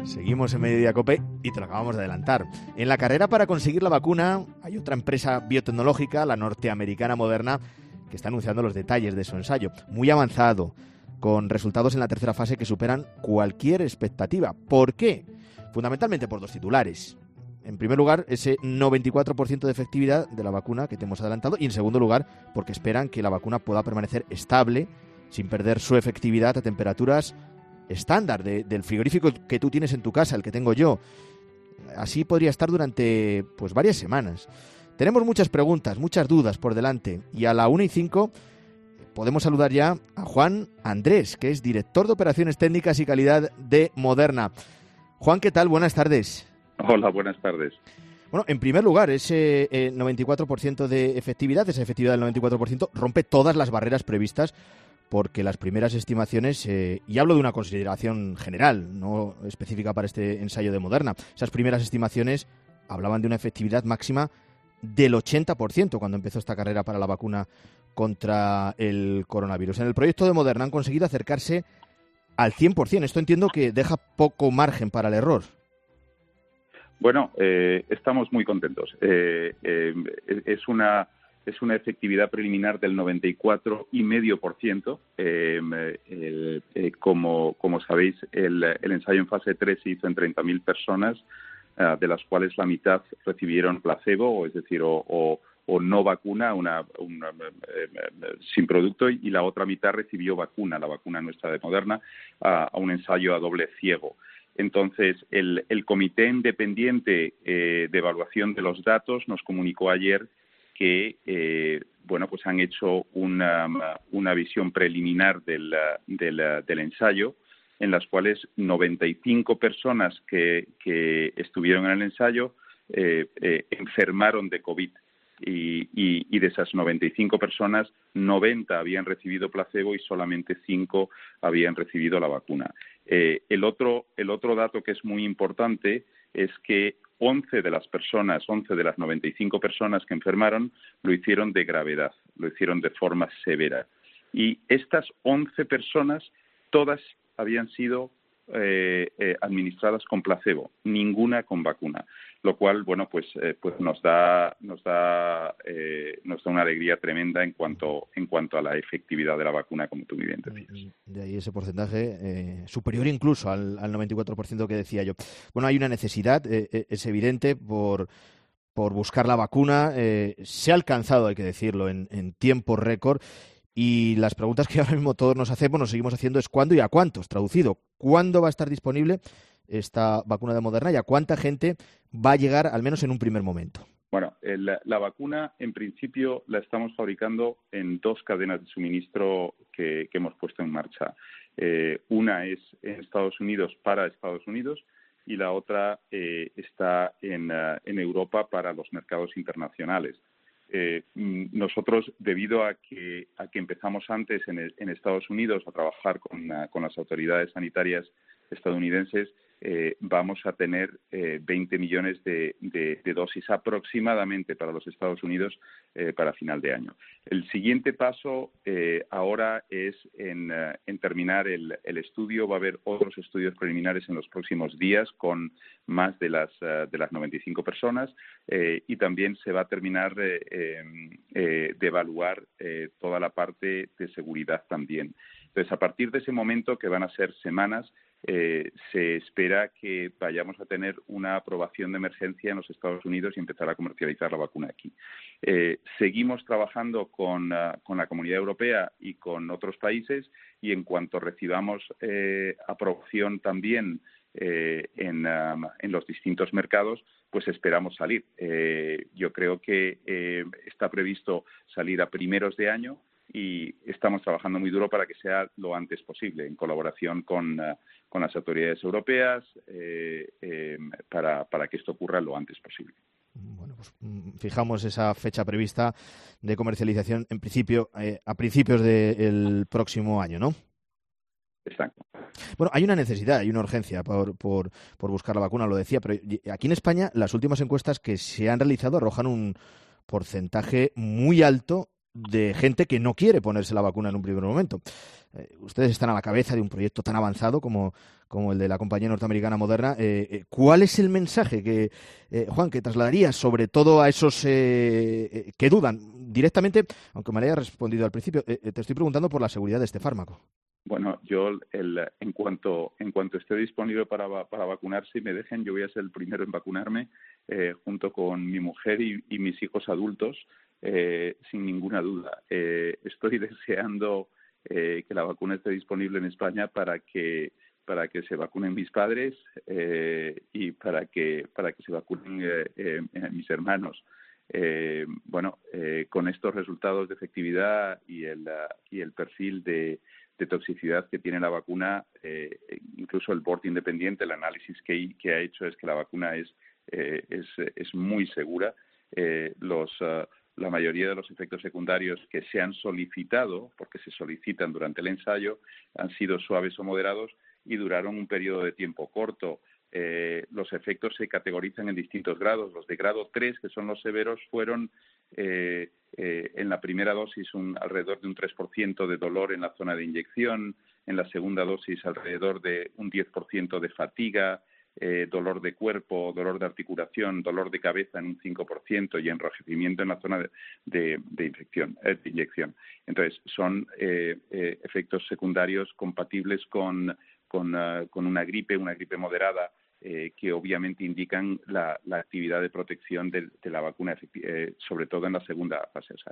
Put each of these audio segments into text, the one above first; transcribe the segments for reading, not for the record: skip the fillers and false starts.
Seguimos en Mediodía COPE y te lo acabamos de adelantar. En la carrera para conseguir la vacuna hay otra empresa biotecnológica, la norteamericana Moderna, que está anunciando los detalles de su ensayo. Muy avanzado, con resultados en la tercera fase que superan cualquier expectativa. ¿Por qué? Fundamentalmente por dos titulares. En primer lugar, ese 94% de efectividad de la vacuna que te hemos adelantado. Y en segundo lugar, porque esperan que la vacuna pueda permanecer estable, sin perder su efectividad a temperaturas estándar del frigorífico que tú tienes en tu casa, el que tengo yo. Así podría estar durante varias semanas. Tenemos muchas preguntas, muchas dudas por delante. Y a la 1:05 podemos saludar ya a Juan Andrés, que es director de Operaciones Técnicas y Calidad de Moderna. Juan, ¿qué tal? Buenas tardes. Hola, buenas tardes. Bueno, en primer lugar, ese 94% de efectividad, esa efectividad del 94%, rompe todas las barreras previstas, porque las primeras estimaciones, y hablo de una consideración general, no específica para este ensayo de Moderna, esas primeras estimaciones hablaban de una efectividad máxima del 80% cuando empezó esta carrera para la vacuna contra el coronavirus. En el proyecto de Moderna han conseguido acercarse al 100%. Esto entiendo que deja poco margen para el error. Bueno, estamos muy contentos. Es una efectividad preliminar del 94,5%. Como sabéis, el ensayo en fase 3 se hizo en 30.000 personas, de las cuales la mitad recibieron placebo, es decir, o no vacuna, sin producto, y la otra mitad recibió vacuna, la vacuna nuestra de Moderna, a un ensayo a doble ciego. Entonces, el Comité Independiente de Evaluación de los Datos nos comunicó ayer que han hecho una visión preliminar del ensayo, en las cuales 95 personas que estuvieron en el ensayo enfermaron de COVID. Y de esas 95 personas, 90 habían recibido placebo y solamente 5 habían recibido la vacuna. El otro dato que es muy importante es que 11 de las 95 personas que enfermaron lo hicieron de gravedad, lo hicieron de forma severa. Y estas 11 personas, todas habían sido administradas con placebo, ninguna con vacuna, lo cual nos da una alegría tremenda en cuanto a la efectividad de la vacuna, como tú muy bien decías. De ahí ese porcentaje superior incluso al 94% que decía yo. Bueno, hay una necesidad, es evidente, por buscar la vacuna. Se ha alcanzado, hay que decirlo, en tiempo récord. Y las preguntas que ahora mismo todos nos seguimos haciendo es ¿cuándo y a cuántos? Traducido, ¿cuándo va a estar disponible esta vacuna de Moderna y a cuánta gente va a llegar, al menos en un primer momento? Bueno, la vacuna en principio la estamos fabricando en 2 cadenas de suministro que hemos puesto en marcha. Una es en Estados Unidos para Estados Unidos y la otra está en Europa para los mercados internacionales. Nosotros, debido a que empezamos antes en Estados Unidos a trabajar con las autoridades sanitarias estadounidenses, vamos a tener 20 millones de dosis aproximadamente para los Estados Unidos para final de año. El siguiente paso ahora es en terminar el estudio. Va a haber otros estudios preliminares en los próximos días con más de las 95 personas y también se va a terminar de evaluar toda la parte de seguridad también. Entonces, a partir de ese momento, que van a ser semanas, se espera que vayamos a tener una aprobación de emergencia en los Estados Unidos y empezar a comercializar la vacuna aquí. Seguimos trabajando con la Comunidad Europea y con otros países y en cuanto recibamos aprobación también en los distintos mercados, pues esperamos salir. Yo creo que está previsto salir a primeros de año y estamos trabajando muy duro para que sea lo antes posible, en colaboración con las autoridades europeas, para que esto ocurra lo antes posible. Bueno, pues fijamos esa fecha prevista de comercialización en principio a principios del próximo año, ¿no? Exacto. Bueno, hay una necesidad, hay una urgencia por buscar la vacuna, lo decía, pero aquí en España las últimas encuestas que se han realizado arrojan un porcentaje muy alto de gente que no quiere ponerse la vacuna en un primer momento. Ustedes están a la cabeza de un proyecto tan avanzado como el de la compañía norteamericana Moderna. ¿Cuál es el mensaje que, Juan, que trasladarías sobre todo a esos que dudan directamente, aunque me lo hayas respondido al principio? Te estoy preguntando por la seguridad de este fármaco. Bueno, yo en cuanto esté disponible para vacunarse y me dejen, yo voy a ser el primero en vacunarme junto con mi mujer y mis hijos adultos, sin ninguna duda. Estoy deseando que la vacuna esté disponible en España para que se vacunen mis padres y para que se vacunen mis hermanos. Con estos resultados de efectividad y el perfil de toxicidad que tiene la vacuna, incluso el board independiente, el análisis que ha hecho es que la vacuna es muy segura. La mayoría de los efectos secundarios que se han solicitado, porque se solicitan durante el ensayo, han sido suaves o moderados y duraron un periodo de tiempo corto. Los efectos se categorizan en distintos grados. Los de grado 3, que son los severos, fueron en la primera dosis alrededor de un 3% de dolor en la zona de inyección, en la segunda dosis alrededor de un 10% de fatiga, dolor de cuerpo, dolor de articulación, dolor de cabeza en un 5% y enrojecimiento en la zona de inyección. Entonces, son efectos secundarios compatibles con una gripe moderada, que obviamente indican la actividad de protección de la vacuna, sobre todo en la segunda fase. O sea,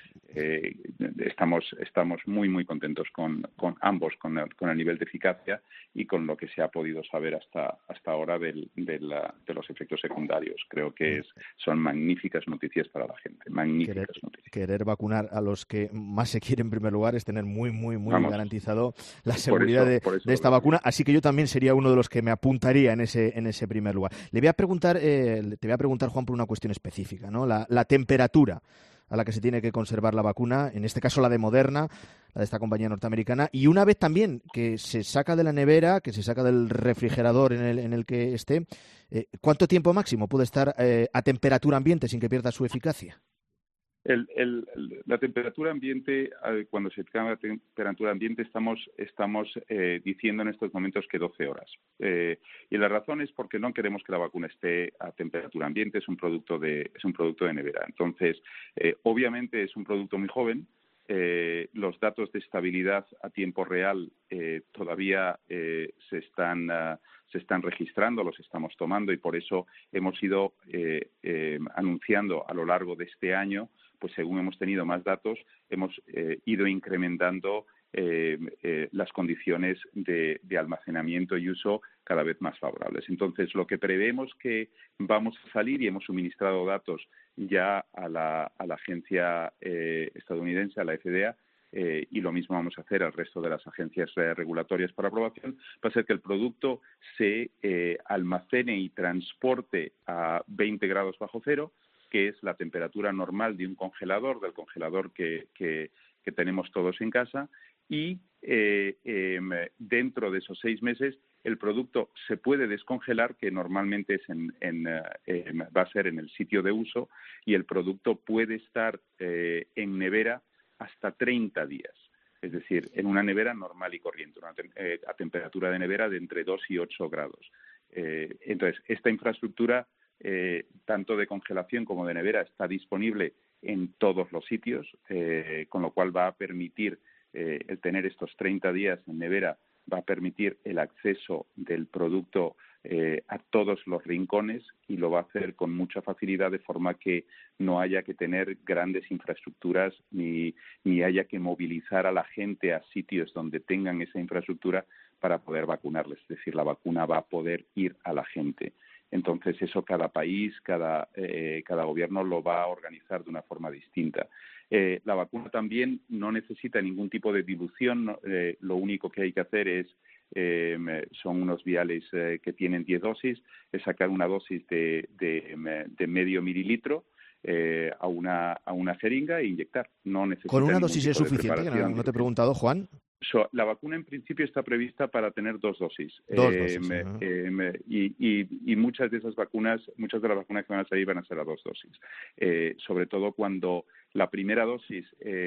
estamos muy, muy contentos con ambos, con el nivel de eficacia y con lo que se ha podido saber hasta ahora de los efectos secundarios. Creo que son magníficas noticias para la gente, magníficas noticias. Querer vacunar a los que más se quiere en primer lugar es tener muy, muy, muy garantizado la Por seguridad eso de esta vacuna, así que yo también sería uno de los que me apuntaría en ese primer lugar. Te voy a preguntar, Juan, por una cuestión específica, ¿no? La temperatura a la que se tiene que conservar la vacuna, en este caso la de Moderna, la de esta compañía norteamericana, y una vez también que se saca de la nevera, que se saca del refrigerador en el que esté, ¿cuánto tiempo máximo puede estar a temperatura ambiente sin que pierda su eficacia? La temperatura ambiente, cuando se cambia la temperatura ambiente, estamos diciendo en estos momentos que 12 horas. Y la razón es porque no queremos que la vacuna esté a temperatura ambiente, es un producto de nevera. Entonces, obviamente es un producto muy joven. Los datos de estabilidad a tiempo real todavía se están registrando, los estamos tomando y por eso hemos ido anunciando a lo largo de este año, pues según hemos tenido más datos, hemos ido incrementando las condiciones de almacenamiento y uso cada vez más favorables. Entonces, lo que prevemos que vamos a salir, y hemos suministrado datos ya a la agencia estadounidense, a la FDA, y lo mismo vamos a hacer al resto de las agencias regulatorias para aprobación, va a ser que el producto se almacene y transporte a 20 grados bajo cero, que es la temperatura normal de un congelador, del congelador que tenemos todos en casa, y dentro de esos 6 meses el producto se puede descongelar, que normalmente va a ser en el sitio de uso, y el producto puede estar en nevera hasta 30 días. Es decir, en una nevera normal y corriente, a temperatura de nevera de entre 2 y 8 grados. Entonces, esta infraestructura, tanto de congelación como de nevera, está disponible en todos los sitios, con lo cual va a permitir el tener estos 30 días en nevera, va a permitir el acceso del producto a todos los rincones y lo va a hacer con mucha facilidad, de forma que no haya que tener grandes infraestructuras ni haya que movilizar a la gente a sitios donde tengan esa infraestructura para poder vacunarles. Es decir, la vacuna va a poder ir a la gente. Entonces, eso cada país, cada gobierno lo va a organizar de una forma distinta. La vacuna también no necesita ningún tipo de dilución. Lo único que hay que hacer son unos viales que tienen 10 dosis, es sacar una dosis de medio mililitro a una jeringa e inyectar. No necesita ¿Con una ningún dosis tipo es de suficiente? Que no te he preguntado, Juan. La vacuna en principio está prevista para tener 2 dosis. Y muchas de las vacunas que van a salir van a ser a 2 dosis. Sobre todo cuando la primera dosis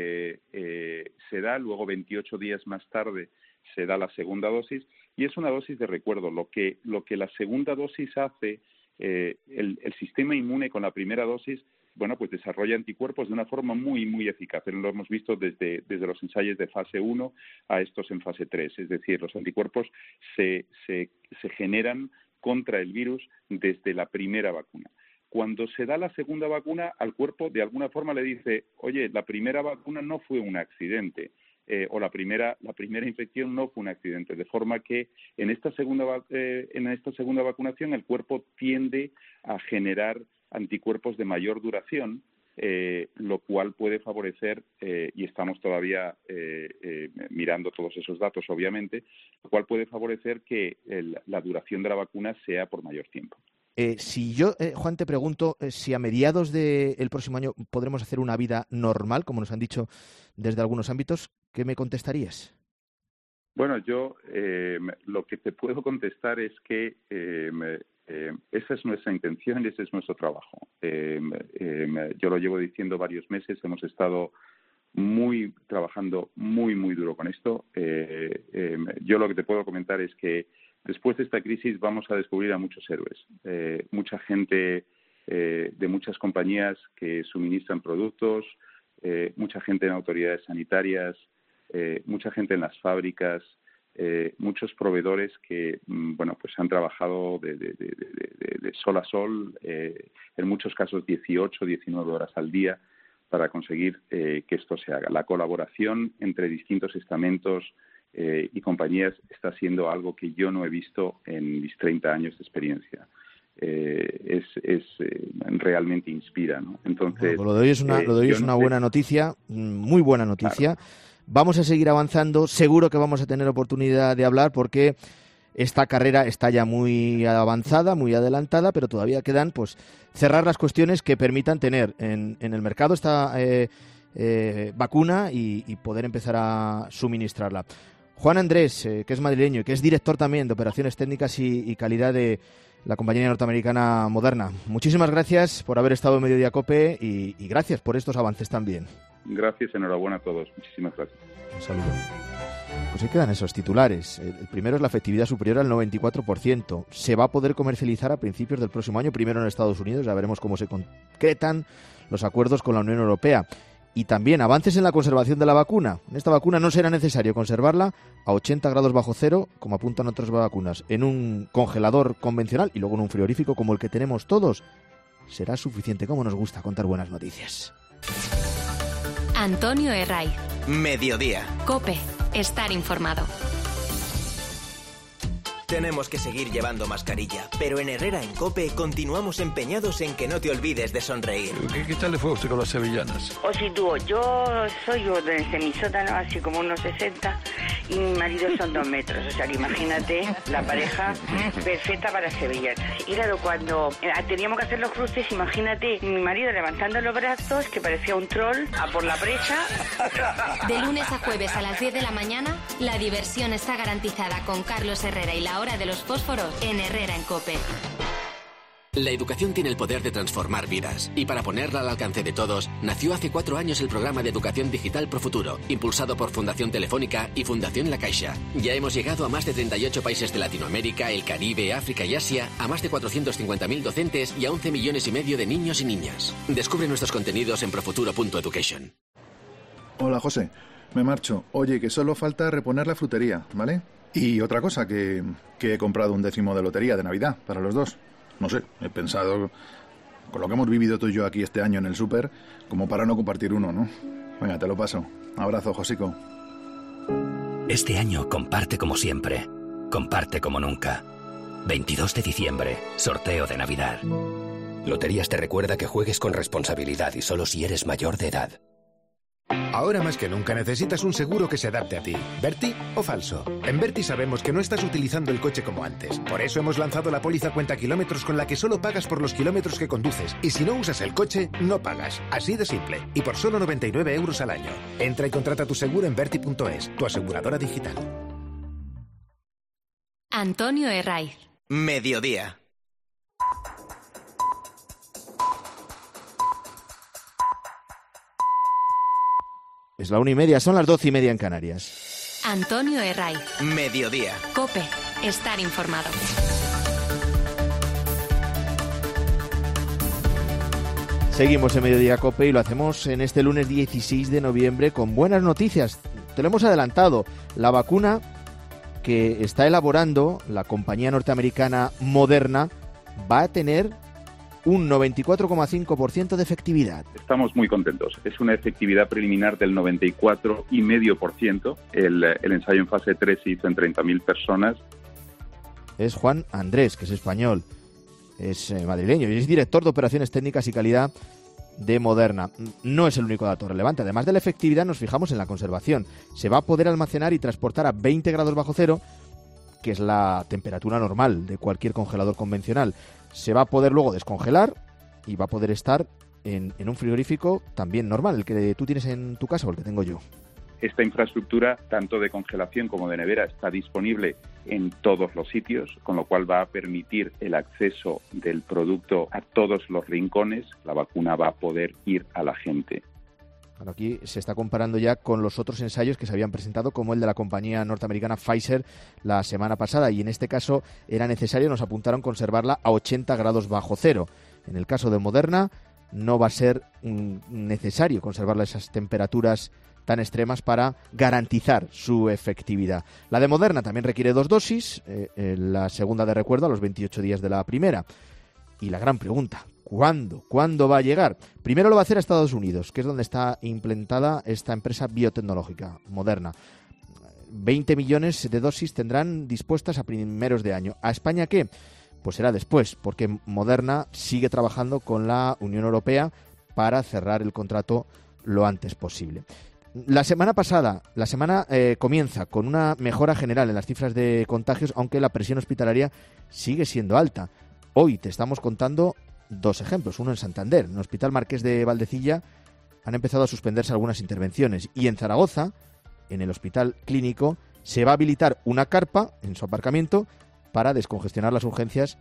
se da, luego 28 días más tarde se da la segunda dosis, y es una dosis de recuerdo. Lo que la segunda dosis hace, el sistema inmune con la primera dosis, bueno, pues desarrolla anticuerpos de una forma muy, muy eficaz. Lo hemos visto desde los ensayos de fase 1 a estos en fase 3. Es decir, los anticuerpos se generan contra el virus desde la primera vacuna. Cuando se da la segunda vacuna, al cuerpo de alguna forma le dice, oye, la primera vacuna no fue un accidente, o la primera infección no fue un accidente, de forma que en esta segunda vacunación el cuerpo tiende a generar anticuerpos de mayor duración, lo cual puede favorecer, y estamos todavía mirando todos esos datos, obviamente, lo cual puede favorecer que la duración de la vacuna sea por mayor tiempo. Si yo, Juan, te pregunto si a mediados del próximo año podremos hacer una vida normal, como nos han dicho desde algunos ámbitos, ¿qué me contestarías? Bueno, yo lo que te puedo contestar es que esa es nuestra intención y ese es nuestro trabajo. Yo lo llevo diciendo varios meses, hemos estado trabajando muy, muy duro con esto. Yo lo que te puedo comentar es que después de esta crisis vamos a descubrir a muchos héroes, mucha gente de muchas compañías que suministran productos, mucha gente en autoridades sanitarias, mucha gente en las fábricas, muchos proveedores que bueno, pues han trabajado de sol a sol, en muchos casos 18, 19 horas al día para conseguir que esto se haga. La colaboración entre distintos estamentos y compañías está siendo algo que yo no he visto en mis 30 años de experiencia. Realmente inspira, ¿no? Entonces, bueno, lo de hoy es una buena noticia, muy buena noticia. Claro. Vamos a seguir avanzando, seguro que vamos a tener oportunidad de hablar porque esta carrera está ya muy avanzada, muy adelantada, pero todavía quedan pues cerrar las cuestiones que permitan tener en el mercado esta vacuna y poder empezar a suministrarla. Juan Andrés, que es madrileño y que es director también de operaciones técnicas y calidad de la compañía norteamericana Moderna. Muchísimas gracias por haber estado en Mediodía COPE y gracias por estos avances también. Gracias, enhorabuena a todos. Muchísimas gracias. Un saludo. Pues ahí quedan esos titulares. El primero es la efectividad superior al 94%. Se va a poder comercializar a principios del próximo año, primero en Estados Unidos. Ya veremos cómo se concretan los acuerdos con la Unión Europea. Y también avances en la conservación de la vacuna. En esta vacuna no será necesario conservarla a 80 grados bajo cero, como apuntan otras vacunas, en un congelador convencional y luego en un frigorífico como el que tenemos todos. Será suficiente. Como nos gusta contar buenas noticias. Antonio Herraiz. Mediodía. COPE. Estar informado. Tenemos que seguir llevando mascarilla, pero en Herrera en COPE continuamos empeñados en que no te olvides de sonreír. ¿Qué tal le fue a usted con las sevillanas? O si tú, yo soy desde mi sótano, así como unos 60, y mi marido son 2 metros. O sea, que imagínate la pareja perfecta para sevillanas. Y claro, cuando teníamos que hacer los cruces, imagínate mi marido levantando los brazos, que parecía un troll, a por la presa. De lunes a jueves a las 10 de la mañana, la diversión está garantizada con Carlos Herrera y la hora de los fósforos en Herrera en COPE. La educación tiene el poder de transformar vidas y para ponerla al alcance de todos, nació hace 4 años el programa de educación digital Profuturo, impulsado por Fundación Telefónica y Fundación La Caixa. Ya hemos llegado a más de 38 países de Latinoamérica, el Caribe, África y Asia, a más de 450.000 docentes y a 11 millones y medio de niños y niñas. Descubre nuestros contenidos en profuturo.education. Hola, José. Me marcho. Oye, que solo falta reponer la frutería, ¿vale? Y otra cosa, que he comprado un 10º de lotería de Navidad para los dos. No sé, he pensado, con lo que hemos vivido tú y yo aquí este año en el súper, como para no compartir uno, ¿no? Venga, te lo paso. Abrazo, Josico. Este año comparte como siempre. Comparte como nunca. 22 de diciembre, sorteo de Navidad. Loterías te recuerda que juegues con responsabilidad y solo si eres mayor de edad. Ahora más que nunca necesitas un seguro que se adapte a ti. ¿Verti o falso? En Verti sabemos que no estás utilizando el coche como antes. Por eso hemos lanzado la póliza cuenta kilómetros con la que solo pagas por los kilómetros que conduces. Y si no usas el coche, no pagas. Así de simple. Y por solo 99 euros al año. Entra y contrata tu seguro en Verti.es, tu aseguradora digital. Antonio Herraiz. Mediodía. Es la 1:30, son las 12:30 en Canarias. Antonio Herraiz. Mediodía. COPE. Estar informado. Seguimos en Mediodía COPE y lo hacemos en este lunes 16 de noviembre con buenas noticias. Te lo hemos adelantado. La vacuna que está elaborando la compañía norteamericana Moderna va a tener un 94,5% de efectividad. Estamos muy contentos. Es una efectividad preliminar del 94,5%. El ensayo en fase 3 se hizo en 30.000 personas. Es Juan Andrés, que es español, es madrileño y es director de operaciones técnicas y calidad de Moderna. No es el único dato relevante. Además de la efectividad, nos fijamos en la conservación. Se va a poder almacenar y transportar a 20 grados bajo cero, que es la temperatura normal de cualquier congelador convencional. Se va a poder luego descongelar y va a poder estar en un frigorífico también normal, el que tú tienes en tu casa o el que tengo yo. Esta infraestructura, tanto de congelación como de nevera, está disponible en todos los sitios, con lo cual va a permitir el acceso del producto a todos los rincones. La vacuna va a poder ir a la gente. Bueno, aquí se está comparando ya con los otros ensayos que se habían presentado, como el de la compañía norteamericana Pfizer la semana pasada, y en este caso era necesario, nos apuntaron, conservarla a 80 grados bajo cero. En el caso de Moderna no va a ser necesario conservarla a esas temperaturas tan extremas para garantizar su efectividad. La de Moderna también requiere 2 dosis, la segunda de recuerdo a los 28 días de la primera. Y la gran pregunta, ¿cuándo va a llegar? Primero lo va a hacer a Estados Unidos, que es donde está implantada esta empresa biotecnológica, Moderna. 20 millones de dosis tendrán dispuestas a primeros de año. ¿A España qué? Pues será después, porque Moderna sigue trabajando con la Unión Europea para cerrar el contrato lo antes posible. La semana comienza con una mejora general en las cifras de contagios, aunque la presión hospitalaria sigue siendo alta. Hoy te estamos contando 2 ejemplos, uno en Santander. En el Hospital Marqués de Valdecilla han empezado a suspenderse algunas intervenciones y en Zaragoza, en el Hospital Clínico, se va a habilitar una carpa en su aparcamiento para descongestionar las urgencias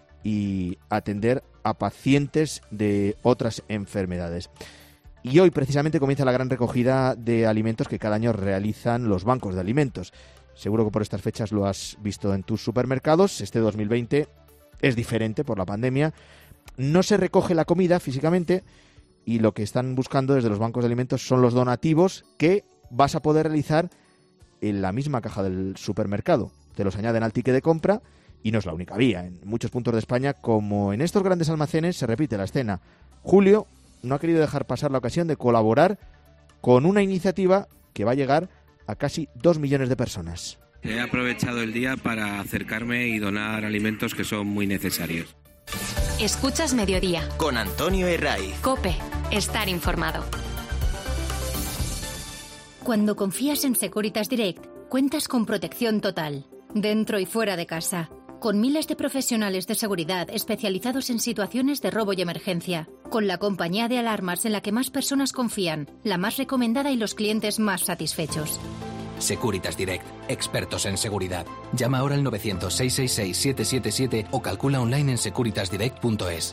y atender a pacientes de otras enfermedades. Y hoy precisamente comienza la gran recogida de alimentos que cada año realizan los bancos de alimentos. Seguro que por estas fechas lo has visto en tus supermercados. Este 2020 es diferente por la pandemia. No se recoge la comida físicamente y lo que están buscando desde los bancos de alimentos son los donativos que vas a poder realizar en la misma caja del supermercado. Te los añaden al ticket de compra y no es la única vía. En muchos puntos de España, como en estos grandes almacenes, se repite la escena. Julio no ha querido dejar pasar la ocasión de colaborar con una iniciativa que va a llegar a casi 2 millones de personas. He aprovechado el día para acercarme y donar alimentos que son muy necesarios. Escuchas Mediodía. Con Antonio Herraiz. COPE. Estar informado. Cuando confías en Securitas Direct, cuentas con protección total, dentro y fuera de casa, con miles de profesionales de seguridad especializados en situaciones de robo y emergencia, con la compañía de alarmas en la que más personas confían, la más recomendada y los clientes más satisfechos. Securitas Direct, expertos en seguridad. Llama ahora al 900-666-777 o calcula online en securitasdirect.es.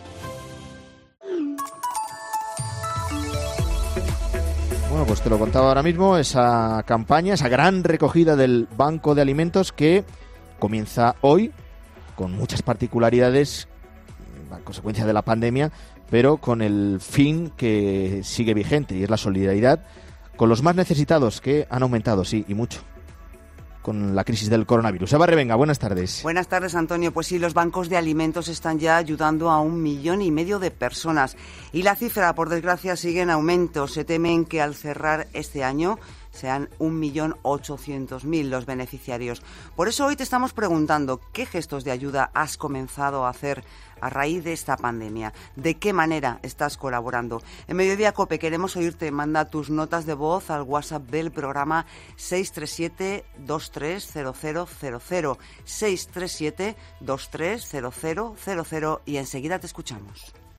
Bueno, pues te lo contaba ahora mismo, esa campaña, esa gran recogida del Banco de Alimentos que comienza hoy, con muchas particularidades, a consecuencia de la pandemia, pero con el fin que sigue vigente, y es la solidaridad con los más necesitados, que han aumentado, sí, y mucho, con la crisis del coronavirus. Eva Revenga, buenas tardes. Buenas tardes, Antonio. Pues sí, los bancos de alimentos están ya ayudando a 1,5 millones de personas. Y la cifra, por desgracia, sigue en aumento. Se temen que al cerrar este año sean 1.800.000 los beneficiarios. Por eso hoy te estamos preguntando qué gestos de ayuda has comenzado a hacer a raíz de esta pandemia. ¿De qué manera estás colaborando? En Mediodía COPE queremos oírte. Manda tus notas de voz al WhatsApp del programa 637-230000. 637-230000 y enseguida te escuchamos.